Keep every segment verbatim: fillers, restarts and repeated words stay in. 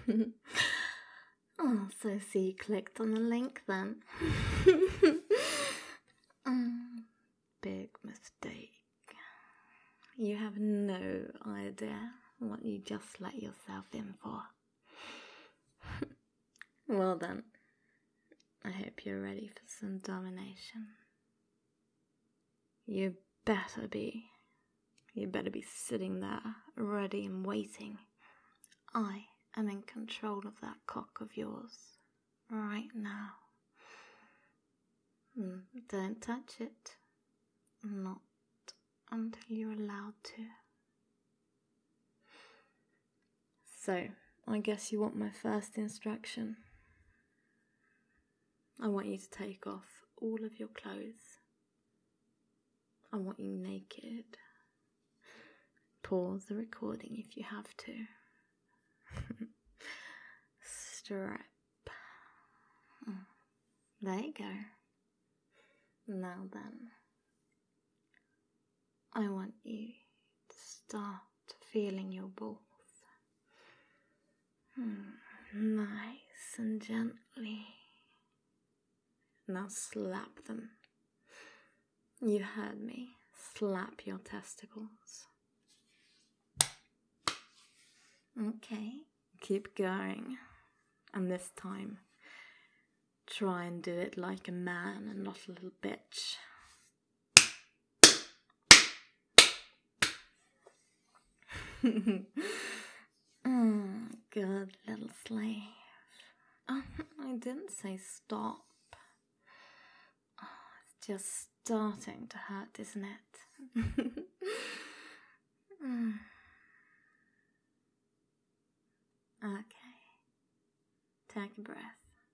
Oh, so see you clicked on the link then. mm, big mistake. You have no idea what you just let yourself in for. Well then, I hope you're ready for some domination. You better be. You better be sitting there, ready and waiting. I am in control of that cock of yours, right now. Mm, don't touch it. Not until you're allowed to. So, I guess you want my first instruction. I want you to take off all of your clothes. I want you naked. Pause the recording if you have to. Strap. There you go. Now then, I want you to start feeling your balls. Hmm. Nice and gently. Now slap them. You heard me. Slap your testicles. Okay, keep going. And this time, try and do it like a man and not a little bitch. mm, good little slave. Oh, I didn't say stop. Oh, it's just starting to hurt, isn't it? mm. Okay. Take a breath.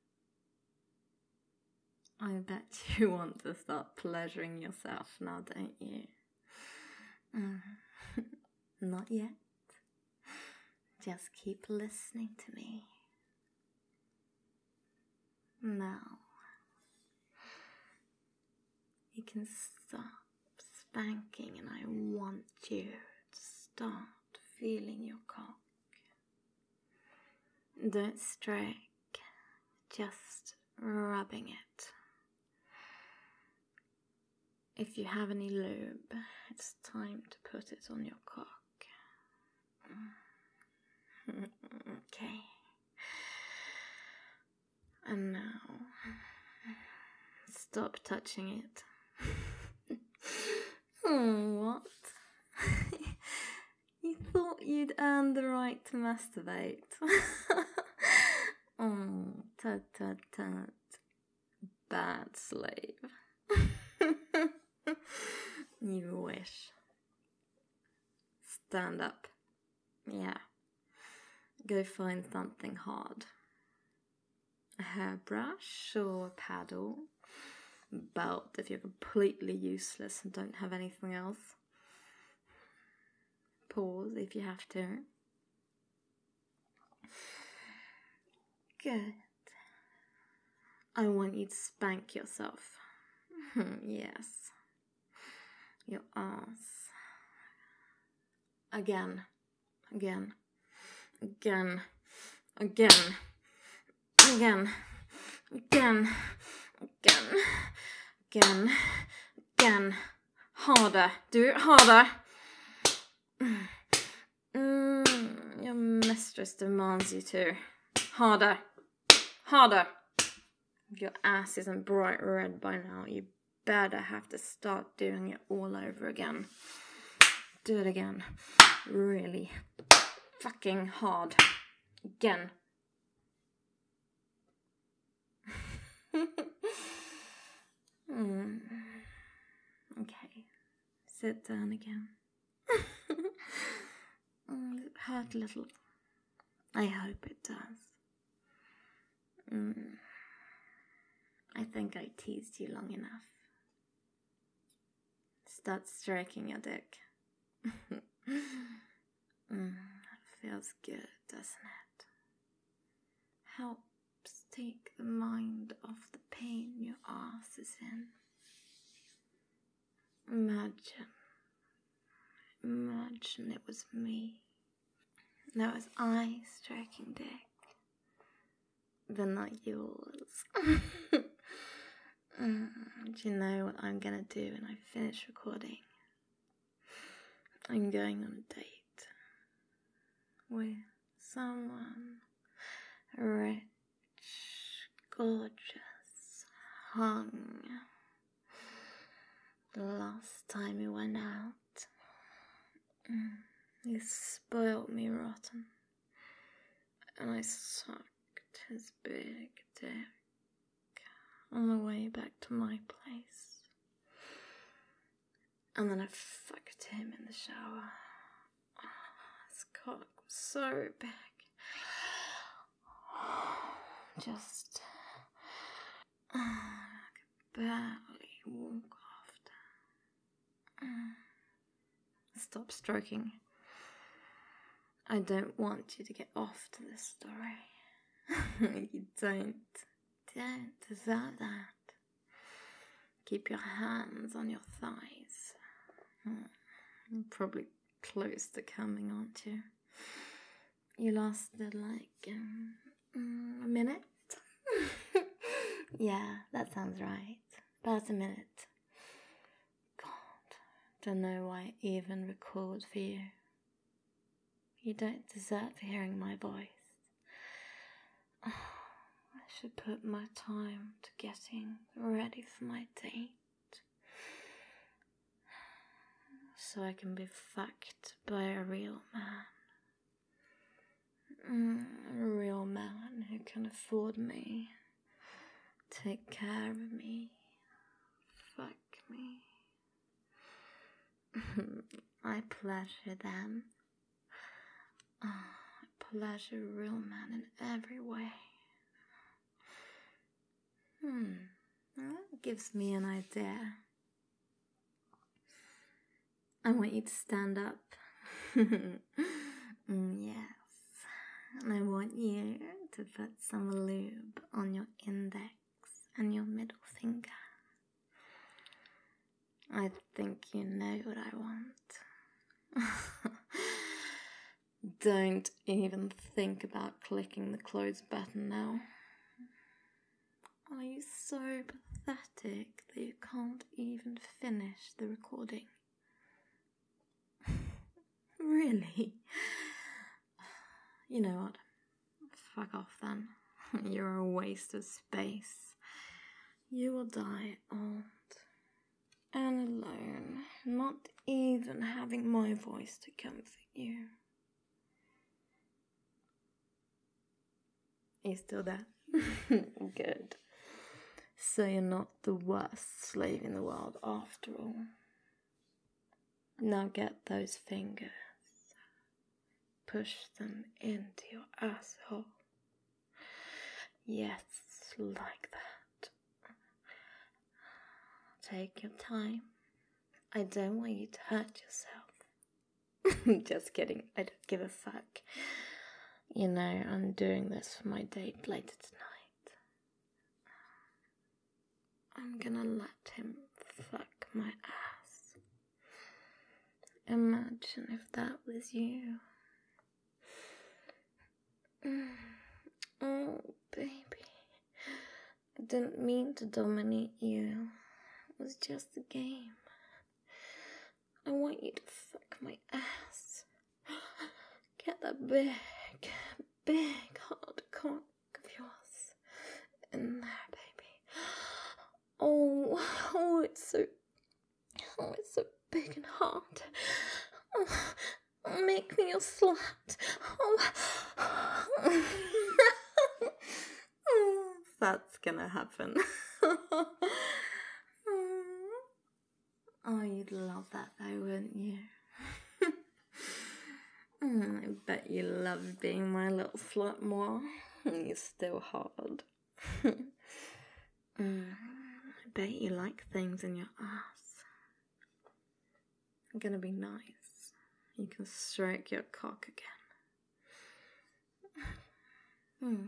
I bet you want to start pleasuring yourself now, don't you? Mm. Not yet. Just keep listening to me. Now, you can stop spanking and I want you to start feeling your cock. Don't stroke, just rubbing it. If you have any lube, it's time to put it on your cock. Okay. And now, stop touching it. Oh, what? You thought you'd earned the right to masturbate. Oh, tut tut tut. Bad slave. You wish. Stand up. Yeah. Go find something hard. A hairbrush or a paddle. Belt if you're completely useless and don't have anything else. Pause if you have to. Good. I want you to spank yourself. Yes. Your ass. Again. Again. Again. Again. Again. Again. Again. Again. Again. Harder. Do it harder. Mm, your mistress demands you to. Harder. Harder. If your ass isn't bright red by now, you better have to start doing it all over again. Do it again. Really fucking hard. Again. mm. Okay. Sit down again. Oh, it hurt a little. I hope it does. Mm. I think I teased you long enough. Start stroking your dick. mm, feels good, doesn't it? Helps take the mind off the pain your ass is in. Imagine. Imagine it was me. That was I stroking dick. but not yours. mm, do you know what I'm gonna do when I finish recording? I'm going on a date with someone rich, gorgeous, hung. The last time we went out, he spoiled me rotten, and I sucked his big dick on the way back to my place. And then I fucked him in the shower. His cock was so big. Just, uh, I could barely walk after. Stop stroking. I don't want you to get off to this story. You don't, don't deserve that. Keep your hands on your thighs. You're probably close to coming, aren't you? You lasted like um, a minute? Yeah, that sounds right. About a minute. God, don't know why I even record for you. You don't deserve hearing my voice. Oh, I should put my time to getting ready for my date, so I can be fucked by a real man. Mm, a real man who can afford me, take care of me, fuck me. I pleasure them. Oh, I pleasure a real man in every way. Hmm, that gives me an idea. I want you to stand up. mm, yes. And I want you to put some lube on your index and your middle finger. I think you know what I want. Don't even think about clicking the close button now. Are you so pathetic that you can't even finish the recording? Really? You know what? Fuck off then. You're a waste of space. You will die old and alone, not even having my voice to comfort you. Are you still there? Good. So you're not the worst slave in the world after all. Now get those fingers. Push them into your asshole. Yes, like that. Take your time. I don't want you to hurt yourself. Just kidding, I don't give a fuck. You know, I'm doing this for my date later tonight. I'm gonna let him fuck my ass. Imagine if that was you. Oh, baby. I didn't mean to dominate you. It was just a game. I want you to fuck my ass. Get that big, big hard cock of yours in there, baby. Oh, oh, it's so, oh, it's so big and hard. Oh, make me your slut. Oh. That's gonna happen. Oh, you'd love that though, wouldn't you? I bet you love being my little slut more. You're still hard. mm, I bet you like things in your ass. I'm gonna be nice. You can stroke your cock again. Hmm.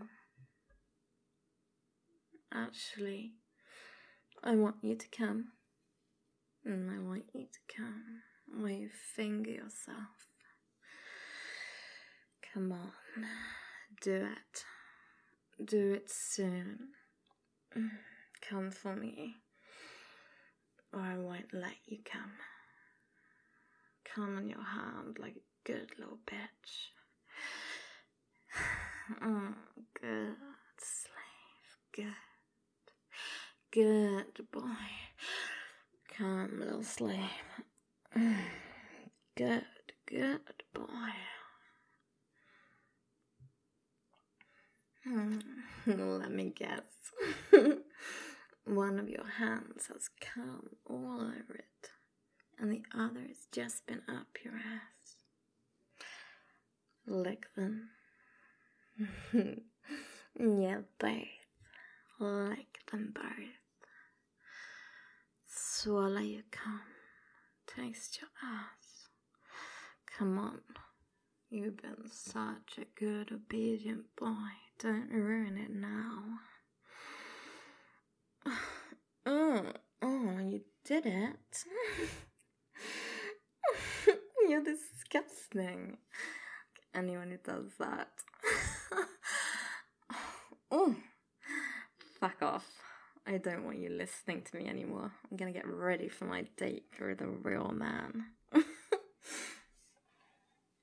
Actually, I want you to come. And I want you to come where you finger yourself. Come on, do it. Do it soon. Come for me, or I won't let you come. Come on your hand like a good little bitch. Oh, good slave, good. Good boy. Come, little slave. Good, good boy. Hmm. Let me guess. One of your hands has come all over it, and the other has just been up your ass. Lick them. Yeah, both. Lick them both. Swallow your cum. Taste your ass. Come on. You've been such a good, obedient boy. Don't ruin it now. Oh, oh, you did it. You're disgusting. Anyone who does that. Oh, fuck off. I don't want you listening to me anymore. I'm gonna get ready for my date with a real man.